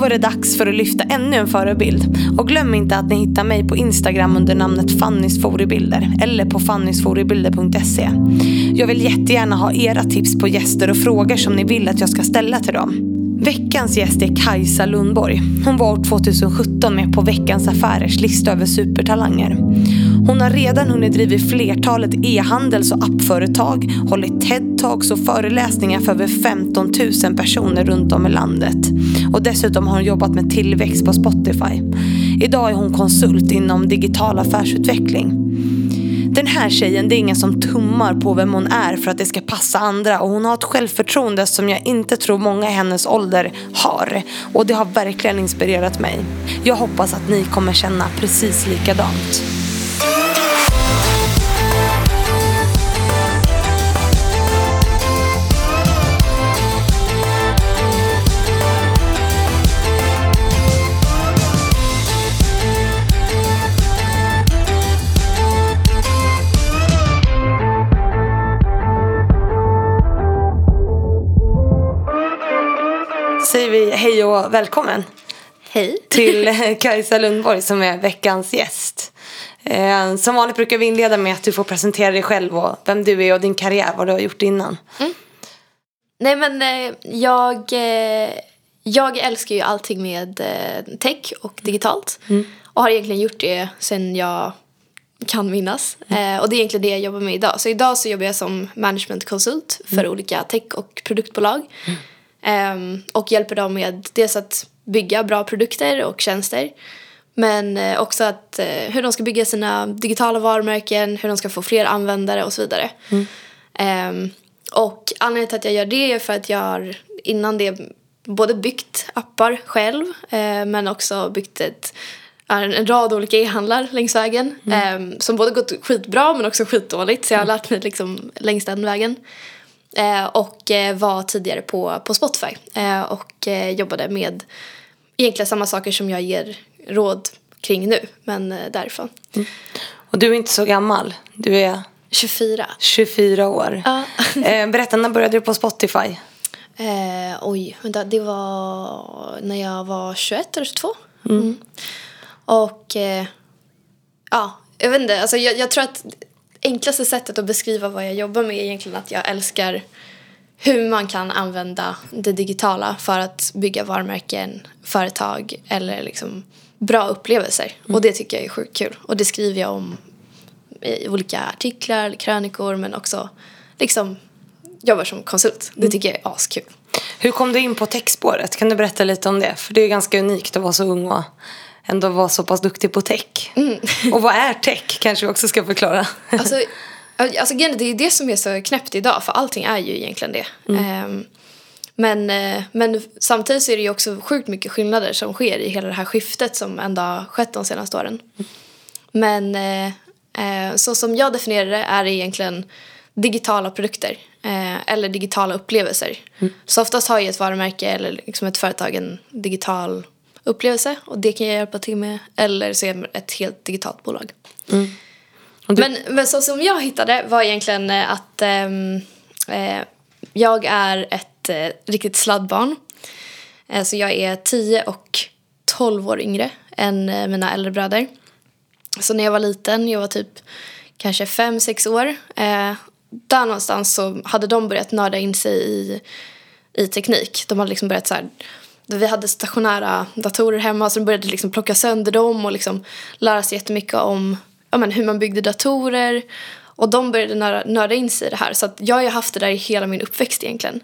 var det dags för att lyfta ännu en förebild. Och glöm inte att ni hittar mig på Instagram under namnet Fannys Forebilder eller på fannysforebilder.se. Jag vill jättegärna ha era tips på gäster och frågor som ni vill att jag ska ställa till dem. Veckans gäst är Kajsa Lundborg. Hon var år 2017 med på Veckans Affärers lista över supertalanger. Hon har redan hunnit driva flertalet e-handels- och appföretag, hållit TED-talks och föreläsningar för över 15 000 personer runt om i landet. Och dessutom har hon jobbat med tillväxt på Spotify. Idag är hon konsult inom digital affärsutveckling. Den här tjejen, det är ingen som tummar på vem hon är för att det ska passa andra. Och hon har ett självförtroende som jag inte tror många i hennes ålder har. Och det har verkligen inspirerat mig. Jag hoppas att ni kommer känna precis likadant. Säger vi hej och välkommen. Hej. Till Kajsa Lundborg som är veckans gäst. Som vanligt brukar vi inleda med att du får presentera dig själv och vem du är och din karriär, vad du har gjort innan. Nej men jag älskar ju allting med tech och digitalt. Och har egentligen gjort det sen jag kan minnas. Och det är egentligen det jag jobbar med idag. Så idag så jobbar jag som managementkonsult för olika tech- och produktbolag. Och hjälper dem med dels att bygga bra produkter och tjänster. Men också att hur de ska bygga sina digitala varumärken, hur de ska få fler användare och så vidare. Och anledningen till att jag gör det är för att jag har innan det både byggt appar själv men också byggt en rad olika e-handlar längs vägen. Som både gått skitbra men också skitdåligt. Så jag har lärt mig liksom längs den vägen. Och var tidigare på Spotify och jobbade med egentligen samma saker som jag ger råd kring nu, men därifrån. Och du är inte så gammal, du är 24 år. Ja. Berätta, när började du på Spotify? Vänta, det var när jag var 21 eller 22. Och jag vet inte, alltså jag tror att enklaste sättet att beskriva vad jag jobbar med är egentligen att jag älskar hur man kan använda det digitala för att bygga varumärken, företag eller liksom bra upplevelser. Och det tycker jag är sjukt kul. Och det skriver jag om i olika artiklar eller krönikor, men också liksom jobbar som konsult. Det tycker jag är askul. Hur kom du in på techspåret? Kan du berätta lite om det? För det är ganska unikt att vara så ung och ändå vara så pass duktig på tech. Och vad är tech? Kanske vi också ska förklara. Alltså det är det som är så knäppt idag. För allting är ju egentligen det. Men samtidigt så är det ju också sjukt mycket skillnader som sker i hela det här skiftet som ändå har skett de senaste åren. Men så som jag definierar det är det egentligen digitala produkter. Eller digitala upplevelser. Så oftast har ju ett varumärke eller liksom ett företag en digital upplevelse. Och det kan jag hjälpa till med. Eller så är det ett helt digitalt bolag. Men så som jag hittade var egentligen att jag är ett riktigt sladdbarn. Så jag är 10 och 12 år yngre än mina äldre bröder. Så när jag var liten, jag var typ kanske 5-6 år. Där någonstans så hade de börjat nörda in sig i teknik. De hade liksom börjat så här. Vi hade stationära datorer hemma, så de började liksom plocka sönder dem och liksom lära sig jättemycket om hur man byggde datorer. Och de började nörda in sig i det här. Så att jag har ju haft det där i hela min uppväxt egentligen.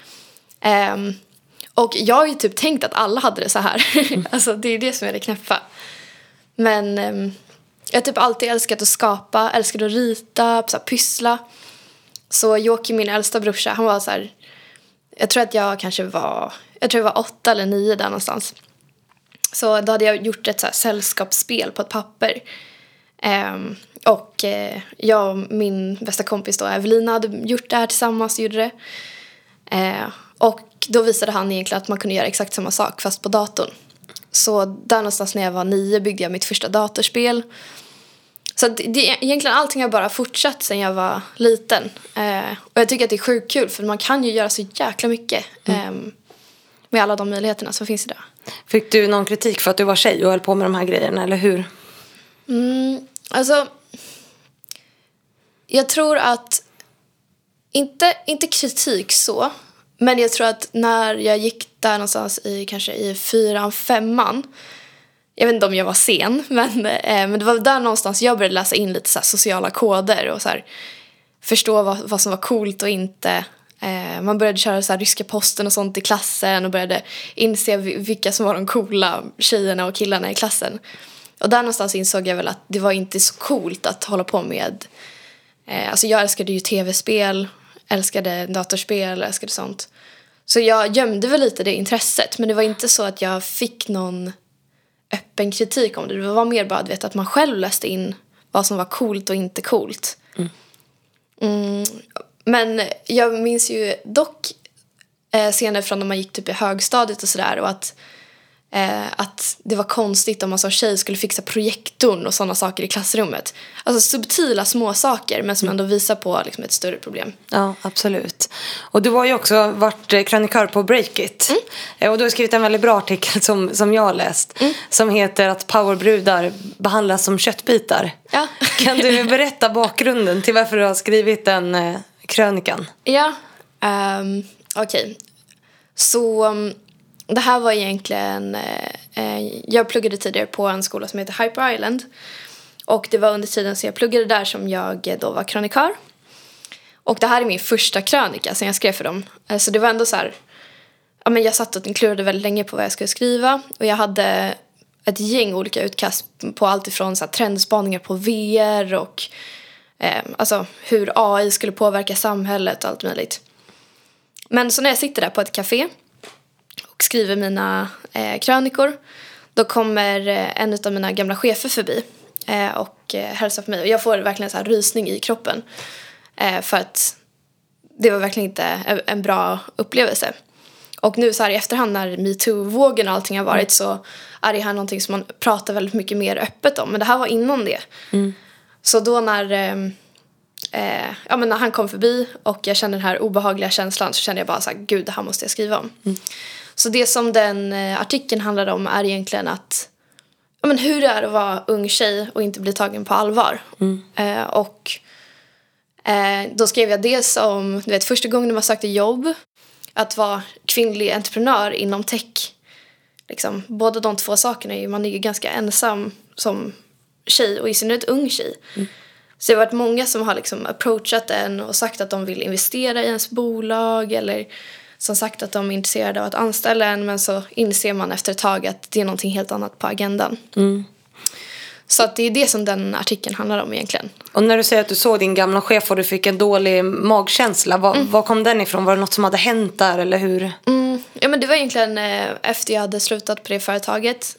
Och jag har ju typ tänkt att alla hade det så här. Alltså det är det som är det knäppa. Men jag har typ alltid älskat att skapa, älskat att rita, så här, pyssla. Så Joakim, min äldsta brorsa, han var så här. Jag tror jag var 8 eller 9 där någonstans. Så då hade jag gjort ett så här sällskapsspel på ett papper. Och jag och min bästa kompis då, Evelina, hade gjort det här tillsammans och gjorde det. Och då visade han egentligen att man kunde göra exakt samma sak fast på datorn. Så där någonstans när jag var 9 byggde jag mitt första datorspel. Så egentligen allting har bara fortsatt sen jag var liten. Och jag tycker att det är sjukt kul för man kan ju göra så jäkla mycket med alla de möjligheterna som finns idag. Fick du någon kritik för att du var tjej och höll på med de här grejerna, eller hur? Alltså, jag tror att inte kritik så, men jag tror att när jag gick där någonstans kanske i 4:an, 5:an, jag vet inte om jag var sen, men det var där någonstans jag började läsa in lite så här sociala koder och så här, förstå vad som var coolt och inte. Man började köra så här ryska posten och sånt i klassen och började inse vilka som var de coola tjejerna och killarna i klassen. Och där någonstans insåg jag väl att det var inte så coolt att hålla på med. Alltså jag älskade ju tv-spel, älskade datorspel, älskade sånt. Så jag gömde väl lite det intresset, men det var inte så att jag fick någon öppen kritik om det. Det var mer bara att man själv läste in vad som var coolt och inte coolt. Men jag minns ju dock senare från när man gick typ i högstadiet och sådär, och att det var konstigt om man som tjej skulle fixa projektorn och sådana saker i klassrummet. Alltså subtila små saker, men som ändå visar på liksom ett större problem. Ja, absolut. Och du har ju också varit krönikör på Breakit. Och du har skrivit en väldigt bra artikel som jag har läst. Som heter att powerbrudar behandlas som köttbitar. Ja. Kan du berätta bakgrunden till varför du har skrivit den krönikan? Ja, okej. Så det här var egentligen... jag pluggade tidigare på en skola som heter Hyper Island. Och det var under tiden som jag pluggade där som jag då var krönikör. Och det här är min första krönika som jag skrev för dem. Så det var ändå så här... Ja, men jag satt och klurade väldigt länge på vad jag skulle skriva. Och jag hade ett gäng olika utkast på allt ifrån så här, trendspaningar på VR och... alltså hur AI skulle påverka samhället och allt möjligt. Men så när jag sitter där på ett café och skriver mina krönikor, då kommer en av mina gamla chefer förbi och hälsar på mig. Och jag får verkligen så här rysning i kroppen för att det var verkligen inte en bra upplevelse. Och nu så här i efterhand när MeToo-vågen och allting har varit, så är det här någonting som man pratar väldigt mycket mer öppet om. Men det här var innan det. Så då när han kom förbi och jag kände den här obehagliga känslan, så kände jag bara så här, gud, det här måste jag skriva om. Så det som den artikeln handlar om är egentligen att hur det är att vara ung tjej och inte bli tagen på allvar. Då skrev jag det som, du vet, första gången man sökte jobb, att vara kvinnlig entreprenör inom tech. Liksom, båda de två sakerna, man är ju ganska ensam som tjej och i synnerhet ung tjej. Så det har varit många som har liksom approachat en och sagt att de vill investera i ens bolag, eller som sagt att de är intresserade av att anställa en, men så inser man efter ett tag att det är någonting helt annat på agendan. Så att det är det som den artikeln handlar om egentligen. Och när du säger att du såg din gamla chef och du fick en dålig magkänsla, var kom den ifrån? Var det något som hade hänt där, eller hur? Ja, men det var egentligen efter jag hade slutat på det företaget.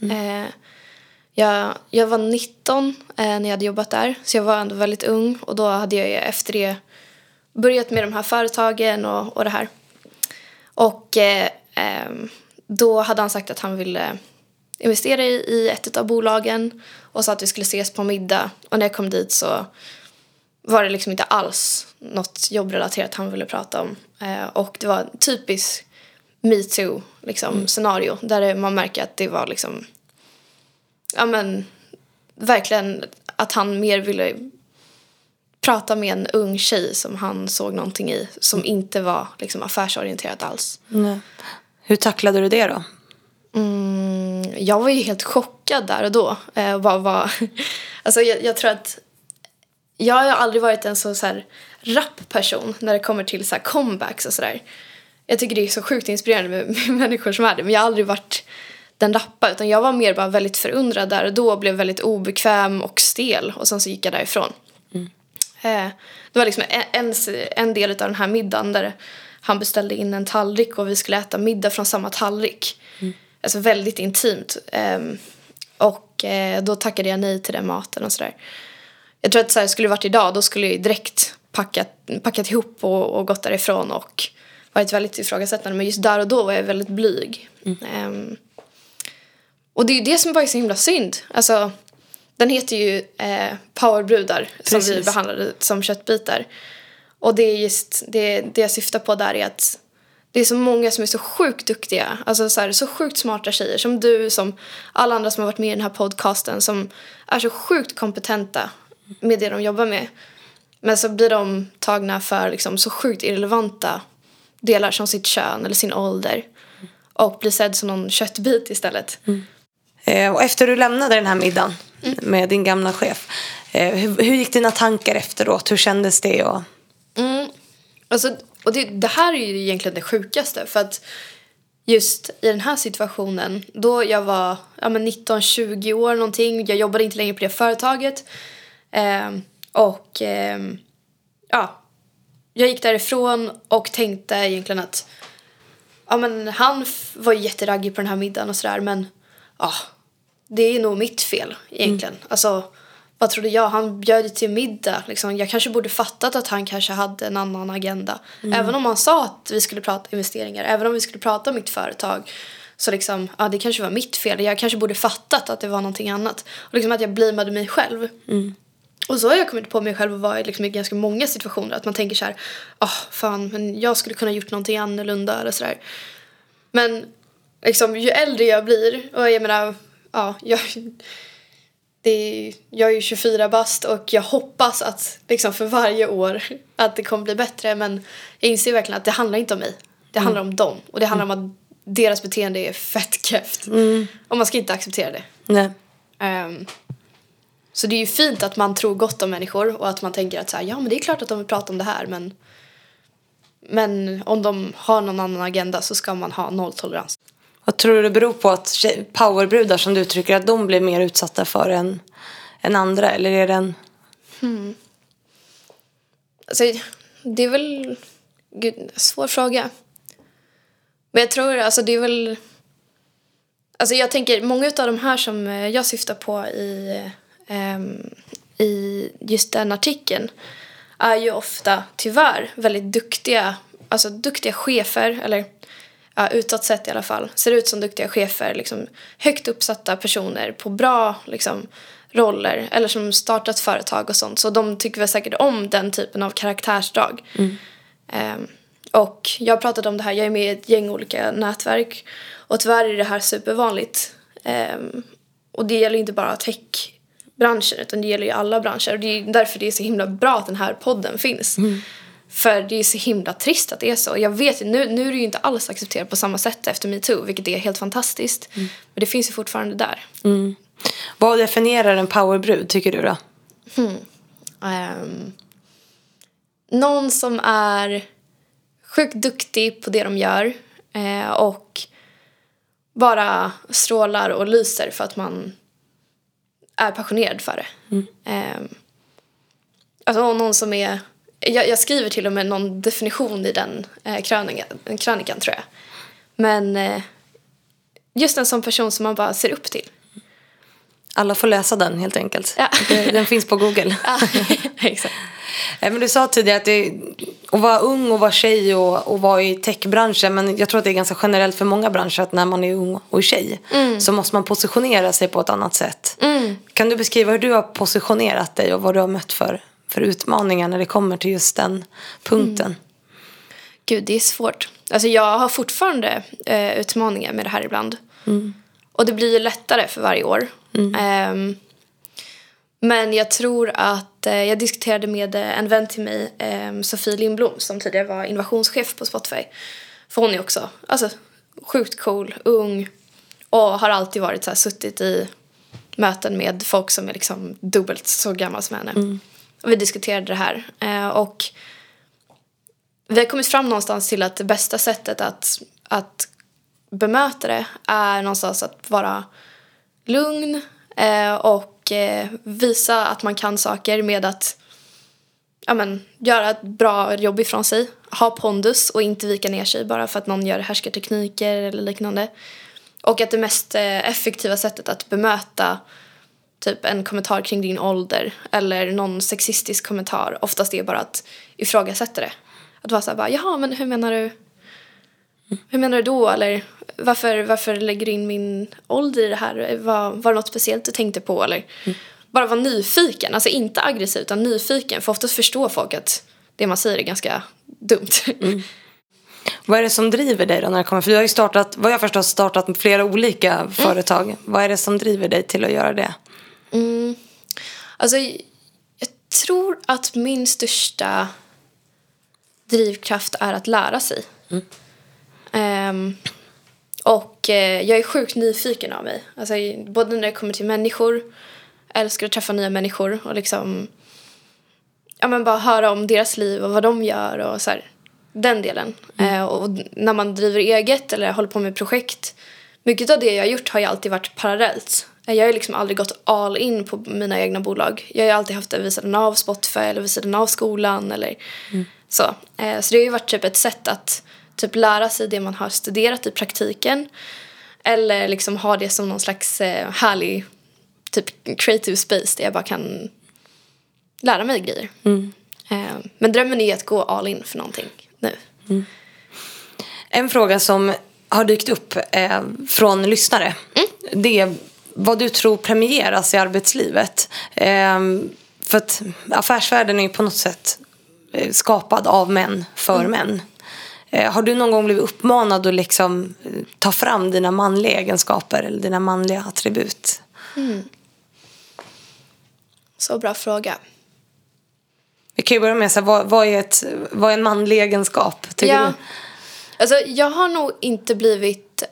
Jag var 19 när jag hade jobbat där, så jag var ändå väldigt ung. Och då hade jag efter det börjat med de här företagen och det här. Och då hade han sagt att han ville investera i ett av bolagen och sa att vi skulle ses på middag. Och när jag kom dit så var det liksom inte alls något jobbrelaterat han ville prata om. Och det var typiskt MeToo liksom, scenario där man märker att det var liksom... Ja, men verkligen att han mer ville prata med en ung tjej som han såg någonting i, som inte var liksom affärsorienterat alls. Nej. Hur tacklade du det då? Jag var ju helt chockad där och då. Alltså jag tror att jag har aldrig varit en så här rapp person när det kommer till så här comebacks och sådär. Jag tycker det är så sjukt inspirerande med människor som är det, men jag har aldrig varit den rappa, utan jag var mer bara väldigt förundrad där och då, blev väldigt obekväm och stel, och sen så gick jag därifrån. Det var liksom en del av den här middagen där han beställde in en tallrik och vi skulle äta middag från samma tallrik. Alltså väldigt intimt. Och då tackade jag nej till den maten och sådär. Jag tror att så här, skulle det varit idag, då skulle jag direkt packat ihop och gått därifrån och varit väldigt ifrågasättande. Men just där och då var jag väldigt blyg. Och det är ju det som bara är så himla synd. Alltså, den heter ju powerbrudar. Precis. Som vi behandlade som köttbitar. Och det är just det jag syftar på där är att det är så många som är så sjukt duktiga. Alltså så sjukt smarta tjejer. Som du, som alla andra som har varit med i den här podcasten. Som är så sjukt kompetenta med det de jobbar med. Men så blir de tagna för liksom så sjukt irrelevanta delar som sitt kön eller sin ålder. Och blir sedd som någon köttbit istället. Och efter du lämnade den här middagen med din gamla chef. Hur gick dina tankar efteråt? Hur kändes det? Alltså, och det här är ju egentligen det sjukaste. För att just i den här situationen, då jag var 19-20 år någonting. Jag jobbade inte längre på det företaget. Jag gick därifrån och tänkte egentligen att han var jätteraggig på den här middagen och sådär. Men det är nog mitt fel egentligen. Alltså, vad trodde jag? Han bjöd till middag. Liksom. Jag kanske borde fattat att han kanske hade en annan agenda. Även om han sa att vi skulle prata investeringar. Även om vi skulle prata om mitt företag. Så liksom, det kanske var mitt fel. Jag kanske borde fattat att det var någonting annat. Och liksom att jag blamade mig själv. Och så har jag kommit på mig själv och varit liksom i ganska många situationer. Att man tänker så här, men jag skulle kunna gjort någonting annorlunda eller sådär. Men liksom, ju äldre jag blir, och jag menar, jag är ju 24 bast och jag hoppas att liksom för varje år att det kommer bli bättre. Men jag inser verkligen att det handlar inte om mig. Det handlar om dem. Och det handlar om att deras beteende är fett kräft. Och man ska inte acceptera det. Nej. Så det är ju fint att man tror gott om människor. Och att man tänker att så här, men det är klart att de vill prata om det här. Men om de har någon annan agenda så ska man ha nolltolerans. Vad tror du det beror på att powerbrudar som du tycker att de blir mer utsatta för än andra? Eller är det en... Alltså, det är väl... svår fråga. Men jag tror, alltså det är väl... Alltså jag tänker, många av de här som jag syftar på i just den artikeln är ju ofta tyvärr väldigt duktiga chefer, eller utåt sett i alla fall, ser ut som duktiga chefer, liksom högt uppsatta personer på bra liksom roller, eller som startat företag och sånt, så de tycker väl säkert om den typen av karaktärsdrag. Och jag har pratat om det här, jag är med i ett gäng olika nätverk och tyvärr är det här supervanligt, och det gäller inte bara techbranschen utan det gäller ju alla branscher, och det är därför det är så himla bra att den här podden finns. För det är så himla trist att det är så. Jag vet ju, nu är det ju inte alls accepterat på samma sätt efter MeToo, vilket är helt fantastiskt. Men det finns ju fortfarande där. Vad definierar en powerbrud, tycker du då? Någon som är sjukt duktig på det de gör. Och bara strålar och lyser för att man är passionerad för det. Alltså någon som är... Jag skriver till och med någon definition i den krönikan, tror jag. Men just en sån person som man bara ser upp till. Alla får läsa den helt enkelt. Ja. Den finns på Google. Ja, exakt. Men du sa tidigare att att vara ung och vara tjej och vara i techbranschen. Men jag tror att det är ganska generellt för många branscher att när man är ung och tjej så måste man positionera sig på ett annat sätt. Kan du beskriva hur du har positionerat dig och vad du har mött för utmaningar när det kommer till just den punkten? Gud, det är svårt. Alltså jag har fortfarande utmaningar med det här ibland. Och det blir ju lättare för varje år. Men jag tror att jag diskuterade med en vän till mig, Sofie Lindblom, som tidigare var innovationschef på Spotify. För hon är också sjukt cool, ung och har alltid varit så här, suttit i möten med folk som är liksom dubbelt så gamla som henne. Och vi diskuterade det här. Och vi har kommit fram någonstans till att det bästa sättet att bemöta det är någonstans att vara lugn och visa att man kan saker med att göra ett bra jobb ifrån sig. Ha pondus och inte vika ner sig bara för att någon gör härskartekniker eller liknande. Och att det mest effektiva sättet att bemöta typ en kommentar kring din ålder eller någon sexistisk kommentar oftast är bara att ifrågasätta det. Att vara så här, jaha, men hur menar du? Hur menar du då? Eller varför lägger du in min ålder i det här? Var det något speciellt du tänkte på? Eller bara vara nyfiken. Alltså inte aggressiv utan nyfiken. För oftast förstår folk att det man säger är ganska dumt. Vad är det som driver dig då när det kommer? För du har ju startat, vad jag förstår, startat flera olika företag. Vad är det som driver dig till att göra det? Alltså, jag tror att min största drivkraft är att lära sig. Jag är sjukt nyfiken av mig. Alltså, både när det kommer till människor, jag älskar att träffa nya människor och liksom, ja, men bara höra om deras liv och vad de gör och så här, den delen. Och när man driver eget eller håller på med projekt, mycket av det jag har gjort har ju alltid varit parallellt. Jag har liksom aldrig gått all in på mina egna bolag. Jag har alltid haft det vid sidan av Spotify eller vid sidan av skolan eller så. Så det har ju varit typ ett sätt att typ lära sig det man har studerat i praktiken. Eller liksom ha det som någon slags härlig typ creative space där jag bara kan lära mig grejer. Men drömmen är att gå all in för någonting nu. En fråga som har dykt upp från lyssnare. Det är vad du tror premieras i arbetslivet. För att affärsvärlden är ju på något sätt skapad av män för män. Har du någon gång blivit uppmanad att liksom ta fram dina manliga egenskaper eller dina manliga attribut? Så bra fråga. Vi kan ju börja med så här, vad är en manlig egenskap, tycker du? Alltså, jag har nog inte blivit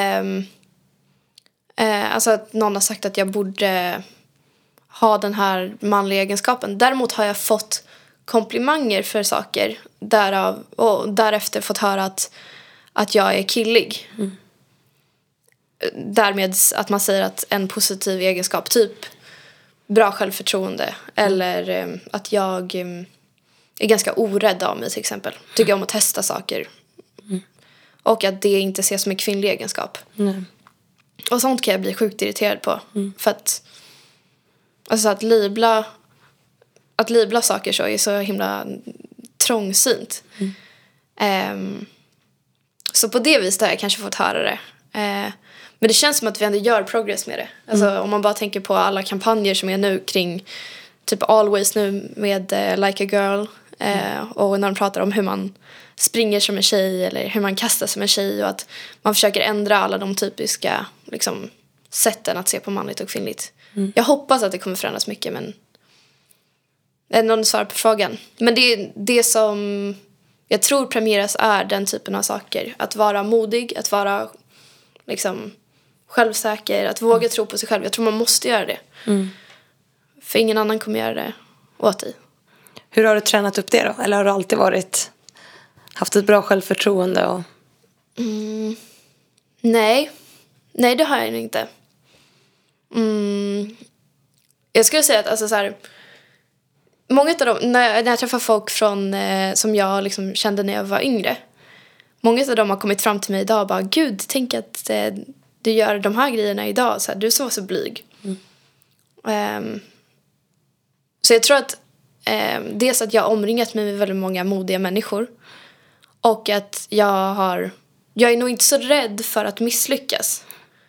alltså att någon har sagt att jag borde ha den här manliga egenskapen. Däremot har jag fått komplimanger för saker därav, och därefter fått höra att jag är killig. Därmed att man säger att en positiv egenskap, typ bra självförtroende, eller att jag är ganska orädd av mig till exempel. Tycker om att testa saker. Och att det inte ses som en kvinnlig egenskap. Och sånt kan jag bli sjukt irriterad på. För att alltså att libla saker så är så himla trångsynt. Så på det viset har jag kanske fått höra det. Men det känns som att vi ändå gör progress med det. Alltså, om man bara tänker på alla kampanjer som är nu kring typ Always nu med Like a Girl. Och när de pratar om hur man springer som en tjej eller hur man kastar som en tjej, och att man försöker ändra alla de typiska liksom, sätten att se på manligt och kvinnligt. Jag hoppas att det kommer förändras mycket, men någon svarar på frågan. Men det som jag tror premieras är den typen av saker. Att vara modig, att vara liksom självsäker, att våga tro på sig själv. Jag tror man måste göra det. För ingen annan kommer göra det åt dig. Hur har du tränat upp det då? Eller har du alltid haft ett bra självförtroende? Och... Nej, det har jag inte. Jag skulle säga att alltså, så här, många av dem, när jag träffar folk som jag liksom kände när jag var yngre, många av dem har kommit fram till mig idag och bara, gud, tänk att du gör de här grejerna idag, så här, du som var så blyg. Så jag tror att dels att jag har omringat mig med väldigt många modiga människor, och att jag är nog inte så rädd för att misslyckas.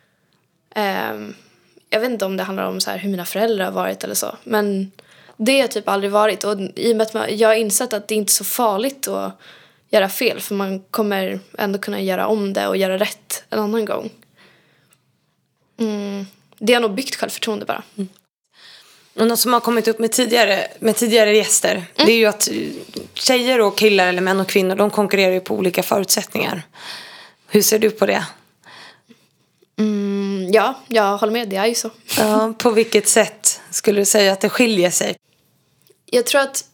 Jag vet inte om det handlar om så här hur mina föräldrar har varit eller så, men det har jag typ aldrig varit. Och i och med att jag har insett att det inte är så farligt att göra fel, för man kommer ändå kunna göra om det och göra rätt en annan gång. Det har nog byggt självförtroende bara. Och något som har kommit upp med tidigare gäster, det är ju att tjejer och killar eller män och kvinnor, de konkurrerar ju på olika förutsättningar. Hur ser du på det? Ja, jag håller med, det är ju så. Ja, på vilket sätt skulle du säga att det skiljer sig? Jag tror att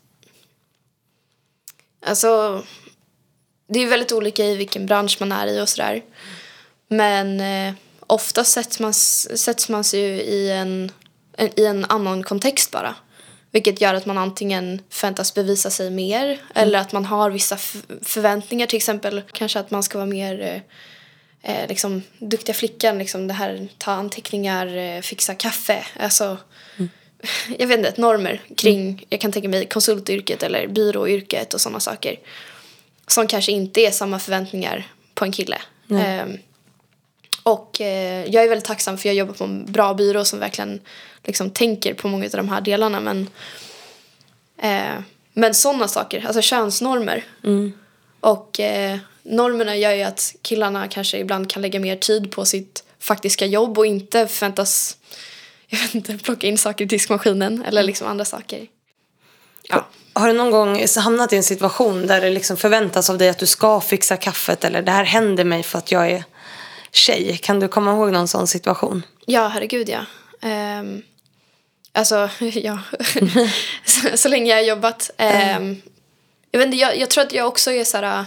alltså, det är väldigt olika i vilken bransch man är i och sådär. Men ofta sätts man sig ju i en annan kontext bara. Vilket gör att man antingen förväntas bevisa sig mer, eller att man har vissa förväntningar. Till exempel kanske att man ska vara mer liksom, duktiga flickan. Liksom, det här, ta anteckningar, fixa kaffe. Alltså, jag vet inte, normer kring, jag kan tänka mig konsultyrket eller byråyrket och sådana saker. Som kanske inte är samma förväntningar på en kille. Och jag är väldigt tacksam för jag jobbar på en bra byrå som verkligen liksom tänker på många av de här delarna. Men sådana saker, alltså könsnormer. Och normerna gör ju att killarna kanske ibland kan lägga mer tid på sitt faktiska jobb och inte förväntas, jag vet inte, plocka in saker i diskmaskinen eller liksom andra saker. Ja. Har du någon gång hamnat i en situation där det liksom förväntas av dig att du ska fixa kaffet, eller det här händer mig för att jag är tjej? Kan du komma ihåg någon sån situation? Ja, herregud, ja. Alltså, ja. så länge jag har jobbat. Jag vet inte, jag tror att jag också är så här.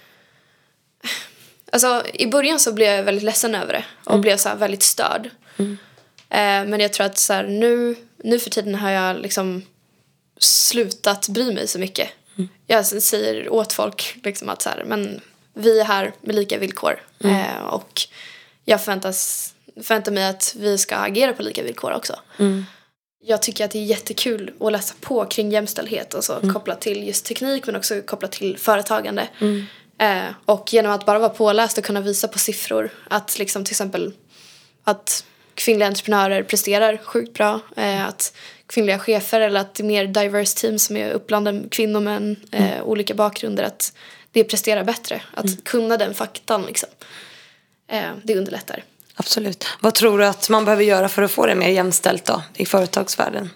Alltså, i början så blev jag väldigt ledsen över det. Och blev så här väldigt störd. Men jag tror att så här, nu för tiden har jag liksom slutat bry mig så mycket. Jag säger åt folk liksom att så här, men vi är här med lika villkor. Och jag förväntar mig att vi ska agera på lika villkor också. Jag tycker att det är jättekul att läsa på kring jämställdhet och så kopplat till just teknik, men också kopplat till företagande. Och genom att bara vara påläst och kunna visa på siffror att liksom till exempel att kvinnliga entreprenörer presterar sjukt bra, att kvinnliga chefer eller att det är mer diverse team som är uppblandade kvinnor med olika bakgrunder, att det presterar bättre. Att kunna den faktan liksom. Det underlättar. Absolut. Vad tror du att man behöver göra för att få det mer jämställt då i företagsvärlden?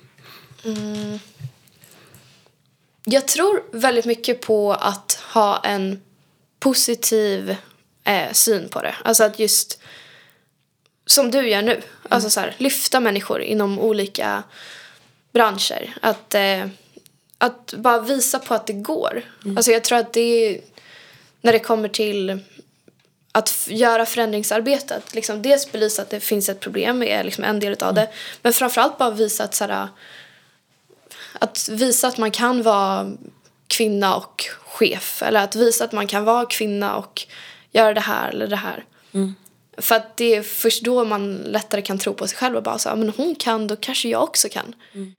Jag tror väldigt mycket på att ha en positiv syn på det. Alltså att just som du gör nu. Alltså så här, lyfta människor inom olika branscher. Att bara visa på att det går. Alltså jag tror att det är, när det kommer till att göra förändringsarbetet, liksom dels belysa att det finns ett problem är liksom en del av det, men framförallt bara visa att så här, att visa att man kan vara kvinna och chef, eller att visa att man kan vara kvinna och göra det här eller det här. För att det är först då man lättare kan tro på sig själv och bara så, men hon kan, då kanske jag också kan.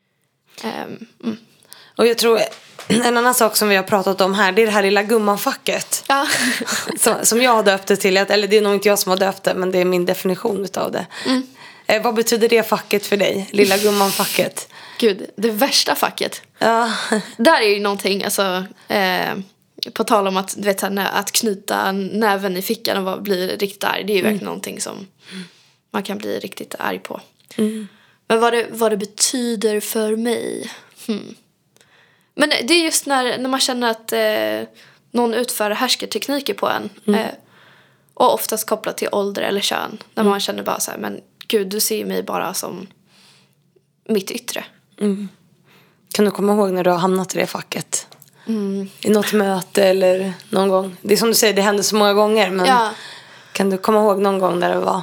Och jag tror en annan sak som vi har pratat om här, det är det här lilla gummanfacket. Ja. som jag har döpt det till, eller det är nog inte jag som har döpt det, men det är min definition utav det. Vad betyder det facket för dig, lilla gummanfacket? Gud, det värsta facket. Ja. Där är ju någonting, alltså, på tal om att, du vet, att knyta näven i fickan och bli riktigt arg. Det är ju verkligen någonting som man kan bli riktigt arg på. Men vad det betyder för mig. Men det är just när man känner att någon utför härskartekniker på en. Och oftast kopplat till ålder eller kön. När man känner bara så här, men gud, du ser mig bara som mitt yttre. Kan du komma ihåg när du har hamnat i det facket? I något möte eller någon gång? Det är som du säger, det händer så många gånger. Men kan du komma ihåg någon gång där det var?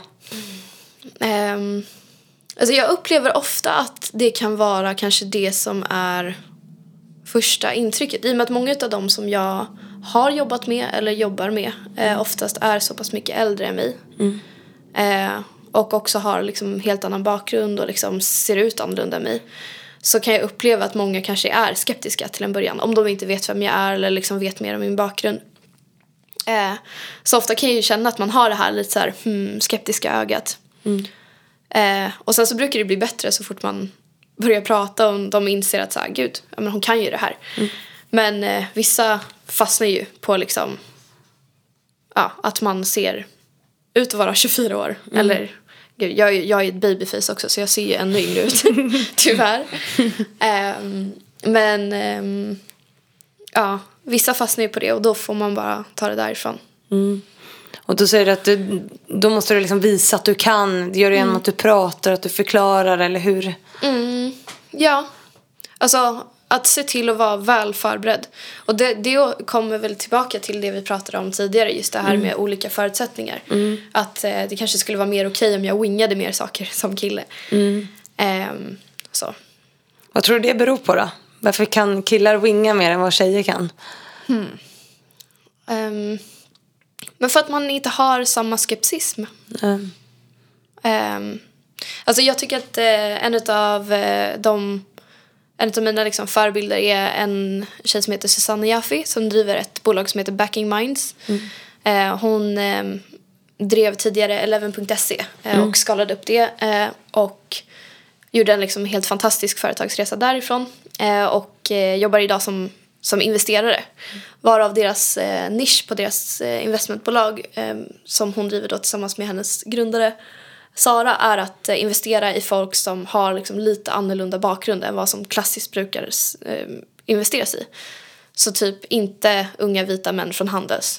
Alltså jag upplever ofta att det kan vara kanske det som är första intrycket. I och med att många av dem som jag har jobbat med eller jobbar med oftast är så pass mycket äldre än mig. Och också har liksom helt annan bakgrund och liksom ser ut annorlunda än mig. Så kan jag uppleva att många kanske är skeptiska till en början. Om de inte vet vem jag är eller liksom vet mer om min bakgrund. Så ofta kan jag ju känna att man har det här lite så här skeptiska ögat. Och sen så brukar det bli bättre så fort man börjar prata och de inser att så här, gud, ja, men hon kan ju det här. Men vissa fastnar ju på liksom, ja, att man ser ut att vara 24 år. Eller, gud, jag är ett babyface också så jag ser ju ännu yngre ut, tyvärr. Men ja, vissa fastnar ju på det och då får man bara ta det därifrån. Och då säger du att då måste du liksom visa att du kan. Det gör det genom att du pratar, att du förklarar, eller hur? Ja, alltså att se till att vara väl förberedd. Och det kommer väl tillbaka till det vi pratade om tidigare, just det här med olika förutsättningar. Att det kanske skulle vara mer okej om jag wingade mer saker som kille. Så. Vad tror du det beror på då? Varför kan killar winga mer än vad tjejer kan? Men för att man inte har samma skepsism. Alltså jag tycker att en av mina liksom förebilder är en tjej som heter Susanne Jaffe som driver ett bolag som heter Backing Minds. Hon drev tidigare 11.se och skalade upp det och gjorde en liksom helt fantastisk företagsresa därifrån och jobbar idag som som investerare. Varav deras nisch på deras investmentbolag som hon driver då tillsammans med hennes grundare Sara är att investera i folk som har liksom lite annorlunda bakgrund än vad som klassiskt brukar investeras i. Så typ inte unga vita män från Handels.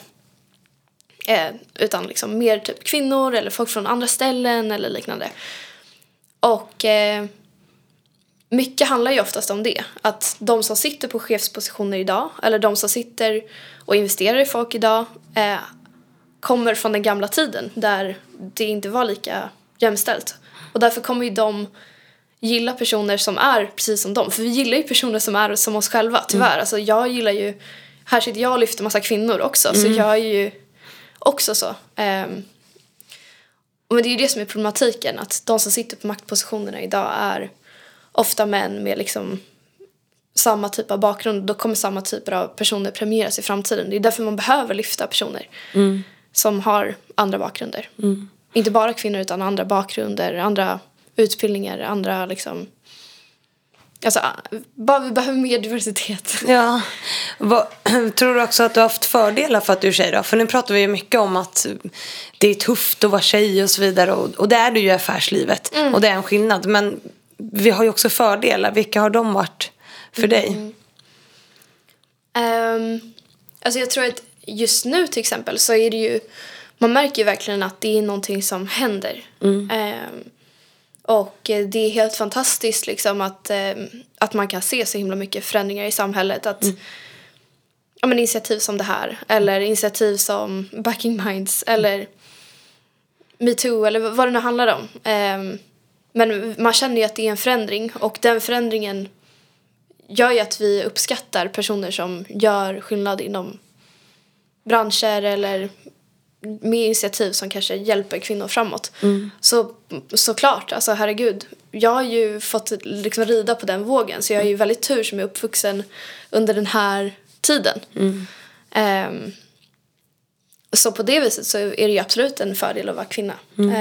Utan liksom mer typ kvinnor eller folk från andra ställen eller liknande. Och mycket handlar ju oftast om det. Att de som sitter på chefspositioner idag eller de som sitter och investerar i folk idag kommer från den gamla tiden där det inte var lika jämställt. Och därför kommer ju de gilla personer som är precis som dem. För vi gillar ju personer som är som oss själva, tyvärr. Alltså jag gillar ju... Här sitter jag och lyfter massa kvinnor också. Så jag är ju också så. Men det är ju det som är problematiken. Att de som sitter på maktpositionerna idag är ofta män med liksom samma typ av bakgrund. Då kommer samma typer av personer premieras i framtiden. Det är därför man behöver lyfta personer som har andra bakgrunder. Inte bara kvinnor utan andra bakgrunder, andra utbildningar, andra liksom... Alltså, vi behöver mer diversitet. Ja. Tror du också att du har haft fördelar för att du är tjej då? För nu pratar vi ju mycket om att det är tufft att vara tjej och så vidare. Och det är det ju i affärslivet. Och det är en skillnad. Men vi har ju också fördelar. Vilka har de varit för dig? Alltså jag tror att just nu till exempel så är det ju... Man märker ju verkligen att det är någonting som händer. Och det är helt fantastiskt liksom att man kan se så himla mycket förändringar i samhället. Att men initiativ som det här. Eller initiativ som Backing Minds. Eller MeToo. Eller vad det nu handlar om. Men man känner ju att det är en förändring. Och den förändringen gör ju att vi uppskattar personer som gör skillnad inom branscher. Eller med initiativ som kanske hjälper kvinnor framåt. Såklart, alltså herregud. Jag har ju fått liksom rida på den vågen. Så jag är ju väldigt tur som är uppvuxen under den här tiden. Så på det viset så är det ju absolut en fördel att vara kvinna.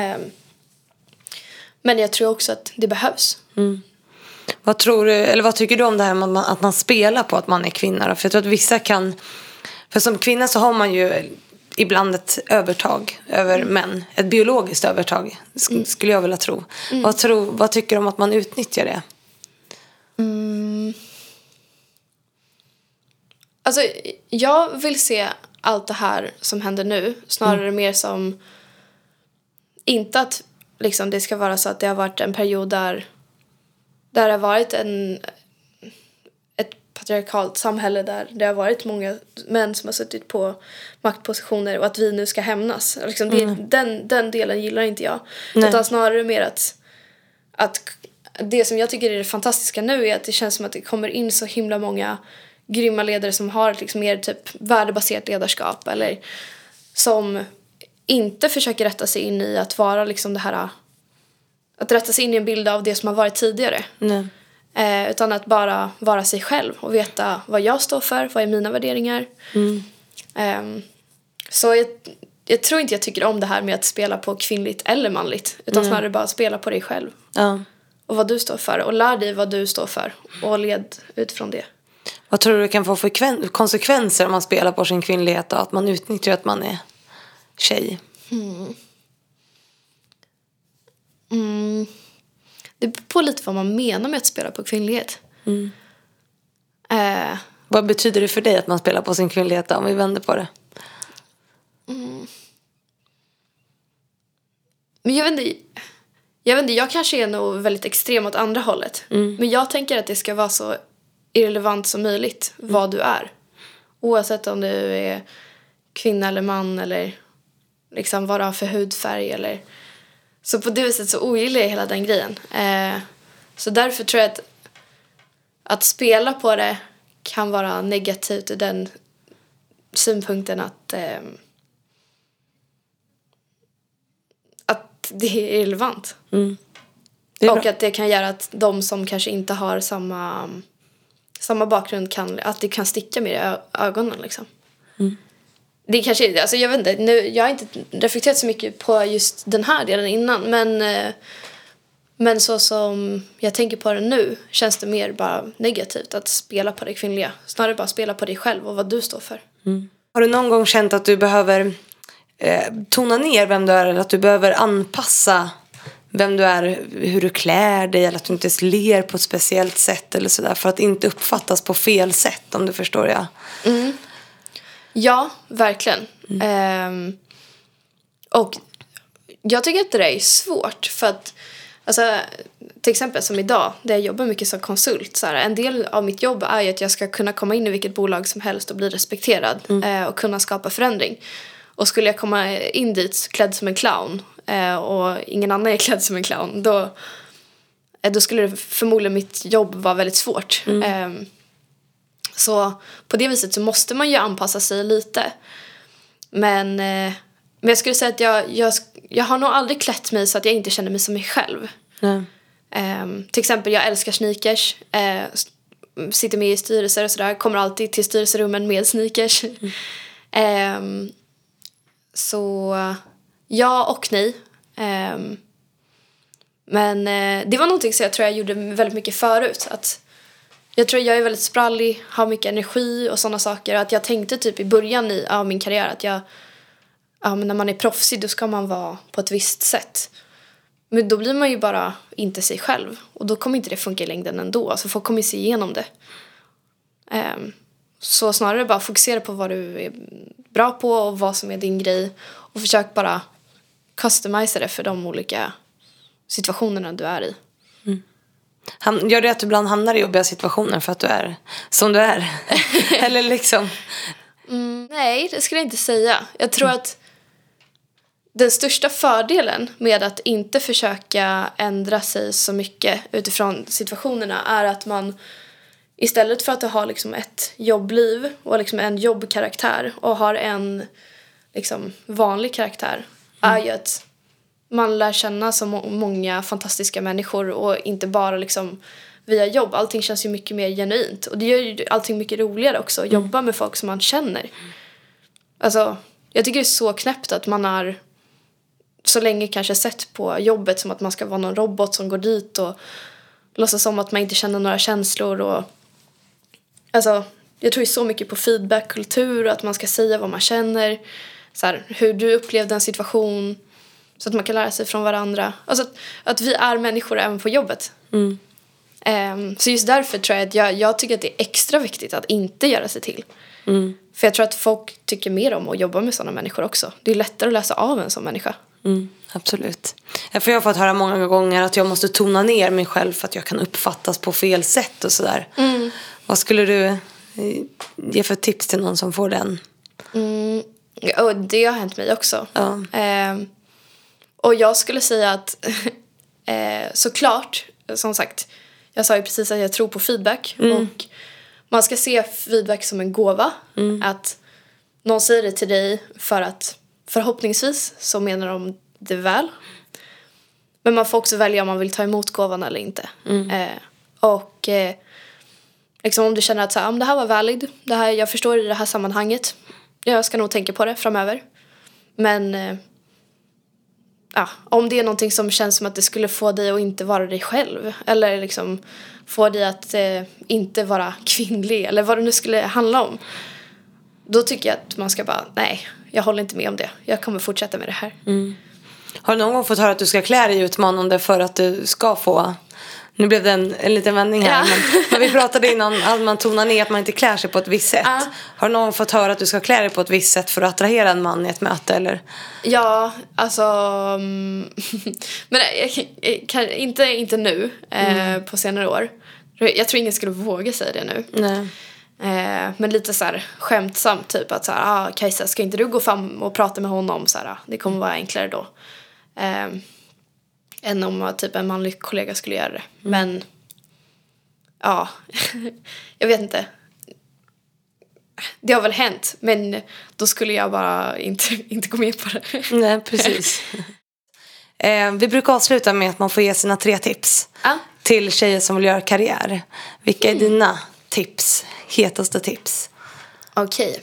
Men jag tror också att det behövs. Vad tror du, eller vad tycker du om det här med att man spelar på att man är kvinna då? För jag tror att vissa kan... För som kvinna så har man ju ibland ett övertag över män. Ett biologiskt övertag, skulle jag vilja tro. Vad tycker du om att man utnyttjar det? Alltså, jag vill se allt det här som händer nu snarare mer som... Inte att liksom, det ska vara så att det har varit en period där det har varit ett patriarkalt samhälle där det har varit många män som har suttit på maktpositioner och att vi nu ska hämnas. Liksom den delen gillar inte jag. Utan snarare mer att det som jag tycker är det fantastiska nu är att det känns som att det kommer in så himla många grymma ledare som har liksom mer typ värdebaserat ledarskap eller som inte försöker rätta sig in i att vara liksom det här, att rätta sig in i en bild av det som har varit tidigare. Utan att bara vara sig själv och veta vad jag står för, vad är mina värderingar. Så jag tror inte jag tycker om det här med att spela på kvinnligt eller manligt. Utan snarare bara spela på dig själv. Och vad du står för. Och lär dig vad du står för. Och led utifrån det. Vad tror du kan få för konsekvenser om man spelar på sin kvinnlighet och att man utnyttjar att man är tjej? Det beror på lite vad man menar med att spela på kvinnlighet. Vad betyder det för dig att man spelar på sin kvinnlighet då, om vi vänder på det? Men jag vet inte, jag kanske är nog väldigt extrem åt andra hållet. Men jag tänker att det ska vara så irrelevant som möjligt vad du är. Oavsett om du är kvinna eller man eller liksom vad du har för hudfärg eller... Så på det viset så ogillar jag hela den grejen. Så därför tror jag att spela på det kan vara negativt ur den synpunkten att det är irrelevant. Och att det kan göra att de som kanske inte har samma bakgrund att det kan sticka mer i ögonen liksom. Det kanske, alltså jag vet inte, jag har inte reflekterat så mycket på just den här delen innan, Men så som jag tänker på det nu känns det mer bara negativt att spela på det kvinnliga. Snarare bara spela på dig själv och vad du står för. Har du någon gång känt att du behöver tona ner vem du är, eller att du behöver anpassa vem du är, hur du klär dig, eller att du inte ens ler på ett speciellt sätt eller sådär, för att inte uppfattas på fel sätt, om du förstår jag? Ja, verkligen. Och jag tycker att det är svårt för att alltså, till exempel som idag där jag jobbar mycket som konsult så här, en del av mitt jobb är ju att jag ska kunna komma in i vilket bolag som helst och bli respekterad och kunna skapa förändring. Och skulle jag komma in dit klädd som en clown och ingen annan är klädd som en clown, då skulle det förmodligen mitt jobb vara väldigt svårt. Så på det viset så måste man ju anpassa sig lite. Men jag skulle säga att jag har nog aldrig klätt mig så att jag inte känner mig som mig själv. Till exempel jag älskar sneakers, sitter med i styrelser och sådär, kommer alltid till styrelserummen med sneakers. Så ja och nej. Men det var någonting som jag tror jag gjorde väldigt mycket förut. Att jag tror jag är väldigt sprallig, har mycket energi och sådana saker. Att jag tänkte typ i början av min karriär att men när man är proffsig då ska man vara på ett visst sätt. Men då blir man ju bara inte sig själv. Och då kommer inte det funka i längden ändå. Alltså folk kommer se igenom det. Så snarare bara fokusera på vad du är bra på och vad som är din grej. Och försök bara customisa det för de olika situationerna du är i. Gör det att du ibland hamnar i jobbiga situationer för att du är som du är? Eller liksom? Nej, det skulle jag inte säga. Jag tror att den största fördelen med att inte försöka ändra sig så mycket utifrån situationerna är att man istället för att ha liksom ett jobbliv och liksom en jobbkaraktär och har en liksom vanlig karaktär är ju att man lär känna så många fantastiska människor och inte bara liksom via jobb. Allting känns ju mycket mer genuint. Och det gör ju allting mycket roligare också. Att jobba med folk som man känner. Alltså, jag tycker det är så knäppt att man har så länge kanske sett på jobbet som att man ska vara någon robot som går dit och låtsas som att man inte känner några känslor. Och alltså, jag tror ju så mycket på feedbackkultur och att man ska säga vad man känner. Så här, hur du upplevde en situation. Så att man kan lära sig från varandra. Alltså att vi är människor även på jobbet. Så just därför tror jag att jag tycker att det är extra viktigt att inte göra sig till. För jag tror att folk tycker mer om att jobba med sådana människor också. Det är lättare att läsa av en sån människa. Absolut. För jag har fått höra många gånger att jag måste tona ner mig själv för att jag kan uppfattas på fel sätt och sådär. Vad skulle du ge för tips till någon som får den? Och det har hänt mig också. Ja. Och jag skulle säga att såklart, som sagt, jag sa ju precis att jag tror på feedback. Och man ska se feedback som en gåva. Att någon säger det till dig för att förhoppningsvis så menar de det väl. Men man får också välja om man vill ta emot gåvan eller inte. Och liksom om du känner att så här, det här var valid, det här, jag förstår i det här sammanhanget, jag ska nog tänka på det framöver. Men om det är någonting som känns som att det skulle få dig att inte vara dig själv, eller liksom få dig att inte vara kvinnlig, eller vad det nu skulle handla om, då tycker jag att man ska bara, nej, jag håller inte med om det, jag kommer fortsätta med det här. Har du någon gång fått höra att du ska klä dig utmanande för att du ska få... Nu blev det en liten vändning här. Men vi pratade innan att man tonar ner att man inte klär sig på ett visst sätt. Har du någon gång fått höra att du ska klä dig på ett visst sätt för att attrahera en man i ett möte? Eller? Ja, alltså... men inte nu, på senare år. Jag tror ingen skulle våga säga det nu. Nej. Men lite så här skämtsamt typ att så här, Kajsa, ska inte du gå fram och prata med honom så här, det kommer vara enklare då. Än om typ en manlig kollega skulle göra det. Men ja, jag vet inte. Det har väl hänt, men då skulle jag bara inte gå med på det. Nej, precis. Vi brukar avsluta med att man får ge sina 3 tips till tjejer som vill göra karriär. Vilka är dina tips, hetaste tips? Okej,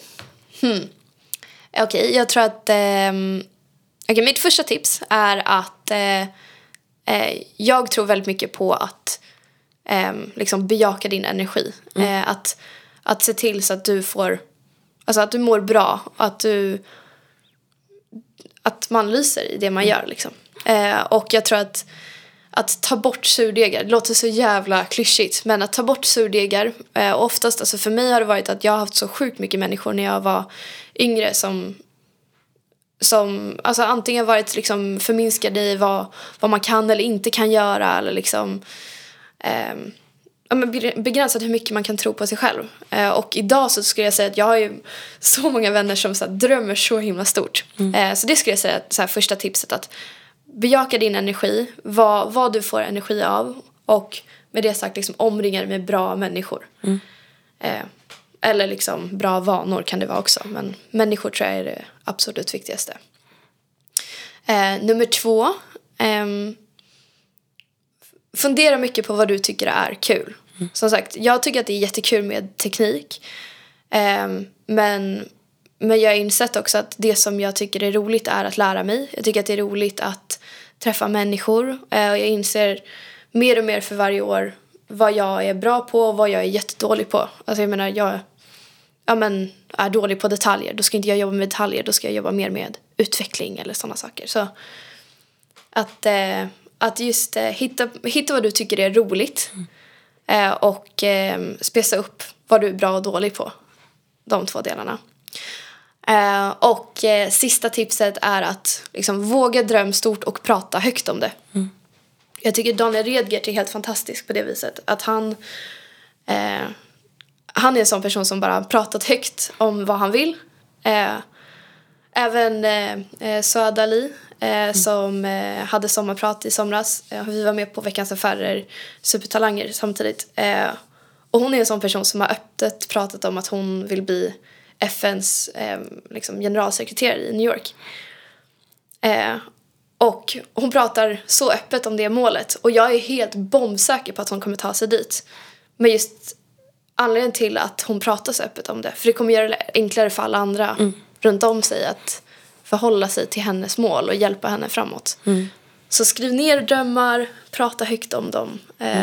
jag tror att mitt första tips är att jag tror väldigt mycket på att liksom bejaka din energi. Att se till så att du får, alltså att du mår bra, att man lyser i det man gör liksom. Och jag tror att ta bort surdegar, det låter så jävla klyschigt, men att ta bort surdegar, oftast, alltså för mig har det varit att jag har haft så sjukt mycket människor när jag var yngre som alltså antingen varit liksom förminskade i vad man kan eller inte kan göra, eller liksom begränsat hur mycket man kan tro på sig själv. Och idag så skulle jag säga att jag har ju så många vänner som så här, drömmer så himla stort. Så det skulle jag säga så här, första tipset, att bejaka din energi, vad du får energi av, och med det sagt liksom omringa dig med bra människor. Eller liksom bra vanor kan det vara också, men människor tror jag är det absolut viktigaste. Nummer 2, fundera mycket på vad du tycker är kul. Som sagt, jag tycker att det är jättekul med teknik, men jag har insett också att det som jag tycker är roligt är att lära mig. Jag tycker att det är roligt att träffa människor, och jag inser mer och mer för varje år vad jag är bra på och vad jag är jättedålig på. Alltså jag menar, jag är dålig på detaljer, då ska inte jag jobba med detaljer, då ska jag jobba mer med utveckling eller sådana saker. Så att just hitta vad du tycker är roligt, och spesa upp vad du är bra och dålig på, de 2 delarna. Och sista tipset är att liksom våga drömma stort och prata högt om det. Jag tycker Daniel Redgert är helt fantastisk på det viset, att han är en sån person som bara pratat högt om vad han vill. Även Suad Ali, som hade sommarprat i somras. Vi var med på Veckans Affärer Supertalanger samtidigt. Och hon är en sån person som har öppet pratat om att hon vill bli FNs liksom generalsekreterare i New York. Och hon pratar så öppet om det målet. Och jag är helt bombsäker på att hon kommer ta sig dit. Men just anledningen till att hon pratar så öppet om det, för det kommer göra det enklare för alla andra runt om sig att förhålla sig till hennes mål och hjälpa henne framåt. Så skriv ner drömmar, prata högt om dem,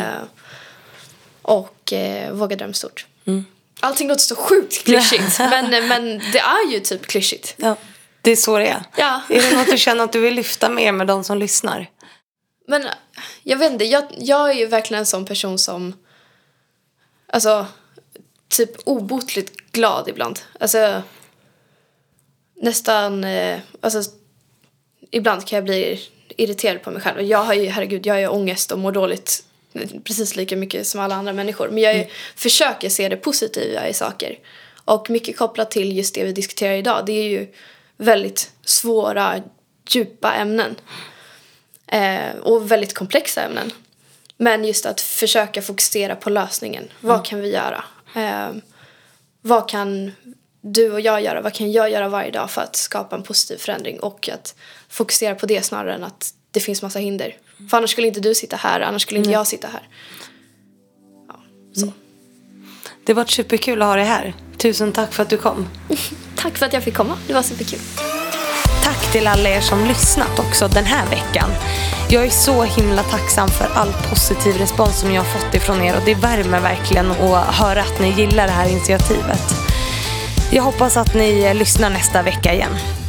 och våga drömma stort. Allting låter så sjukt klyschigt, men det är ju typ klyschigt. Ja, det är så det är. Ja. Är det något du känner att du vill lyfta med de som lyssnar? Men jag vet inte, jag är ju verkligen en sån person som, alltså, typ obotligt glad ibland. Alltså nästan, alltså ibland kan jag bli irriterad på mig själv. Och jag har ångest och mår dåligt precis lika mycket som alla andra människor. Men jag försöker se det positiva i saker. Och mycket kopplat till just det vi diskuterar idag. Det är ju väldigt svåra, djupa ämnen. Och väldigt komplexa ämnen. Men just att försöka fokusera på lösningen. Vad kan vi göra? Vad kan du och jag göra? Vad kan jag göra varje dag för att skapa en positiv förändring? Och att fokusera på det snarare än att det finns massa hinder. För annars skulle inte du sitta här, annars skulle inte jag sitta här. Ja, så. Det var superkul att ha dig här. Tusen tack för att du kom. Tack för att jag fick komma, det var superkul. Tack till alla er som lyssnat också den här veckan. Jag är så himla tacksam för all positiv respons som jag har fått ifrån er. Och det värmer verkligen att höra att ni gillar det här initiativet. Jag hoppas att ni lyssnar nästa vecka igen.